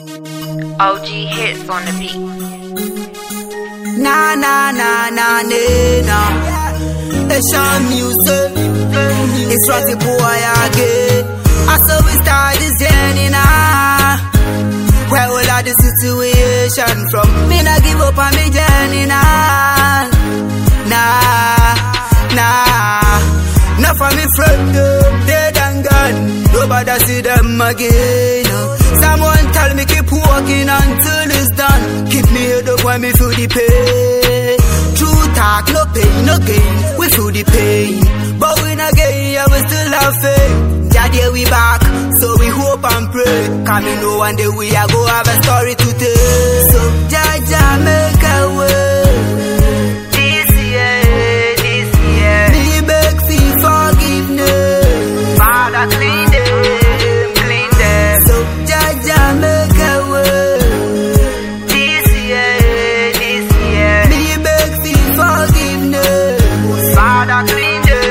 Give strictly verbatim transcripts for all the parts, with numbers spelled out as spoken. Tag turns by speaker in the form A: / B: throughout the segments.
A: O G hits on the beat.
B: Na na na na na na. It's your music. It's what the boy again. I saw we start this journey now. Where all of the situation from? Me not give up on me journey now. Nah, nah. Not for me friend, dead and gone. Nobody see them again. Someone tell me keep walking until it's done. Keep me head up when me feel the pain. True talk, no pain, no gain. We feel the pain, but we not gain, yeah, we still have faith. Daddy, we back, so we hope and pray. Come you know one day we are go have a story to tell. So Jaja make a way.
A: This year, this year.
B: Me beg for forgiveness.
A: Father, clean them, clean them.
B: So Jaja make a way.
A: This year, this year.
B: Me beg for forgiveness.
A: Father, clean them.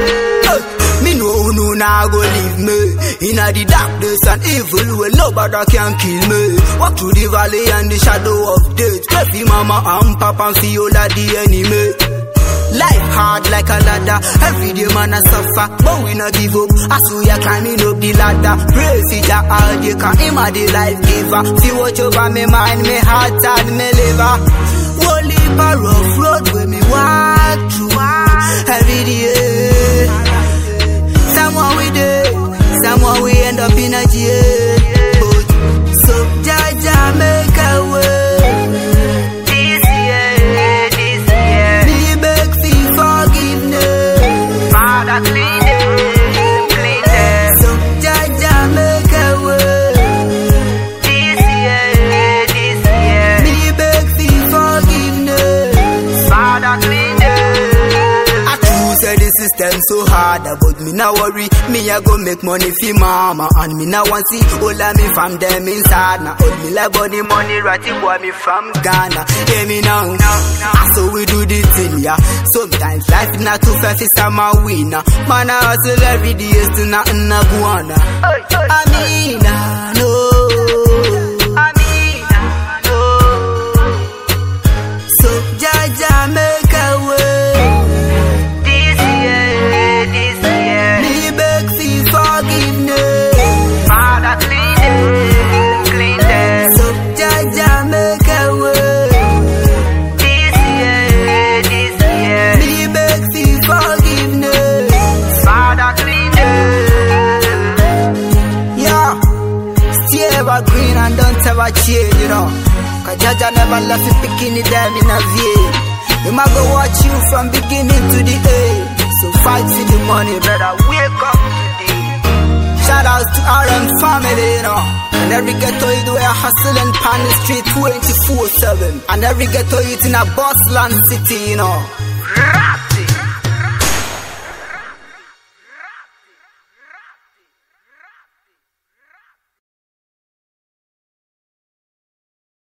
B: Me know no nah go leave me inna the darkness and evil where nobody can kill me. Walk through the valley and the shadow of death. Pray for mama and papa and feel all of the enemy. Life hard like a ladder. Every day man a suffer, but we not give up. I saw ya climbing up the ladder. Pray for Jah all day, 'cause him a the life giver. See watch over me mind, me heart and me liver. Only a rough road where me walk through every day. Someone we did, someone we end up in a jail. But so Jaja make a way.
A: This year, this year.
B: Me beg for forgiveness.
A: Father, clean them, clean them.
B: So Jaja make a way.
A: This year, this year.
B: Me beg for forgiveness.
A: Father, clean them.
B: I true say the system so hard, but me not worry. Me a go make money for mama, and me not want see all of me from them inside. Now hold me like money, money, ratty boy me from Ghana. Hear me now, I so we do the thing, yeah. Sometimes life is not too fast, it's a man winner. Man I hustle every day, is to nothing a guana. I mean I know.
A: I mean, I know.
B: So Jaja make a way.
A: This year, this year.
B: Me beg for forgiveness.
A: Father, clean them, clean them.
B: So Jaja make a way.
A: This year, this year.
B: Me beg for forgiveness.
A: Father, clean them.
B: Yeah, stay evergreen and don't ever change, you know. 'Cause Jaja never left you picking it them in a vein. You might go watch you from beginning to the end. So fight for the money, brother. Wake up today. Shout out to R M family, you know. And every ghetto you do a hustle and pan the street twenty-four seven. And every ghetto you in a Boston city, you know.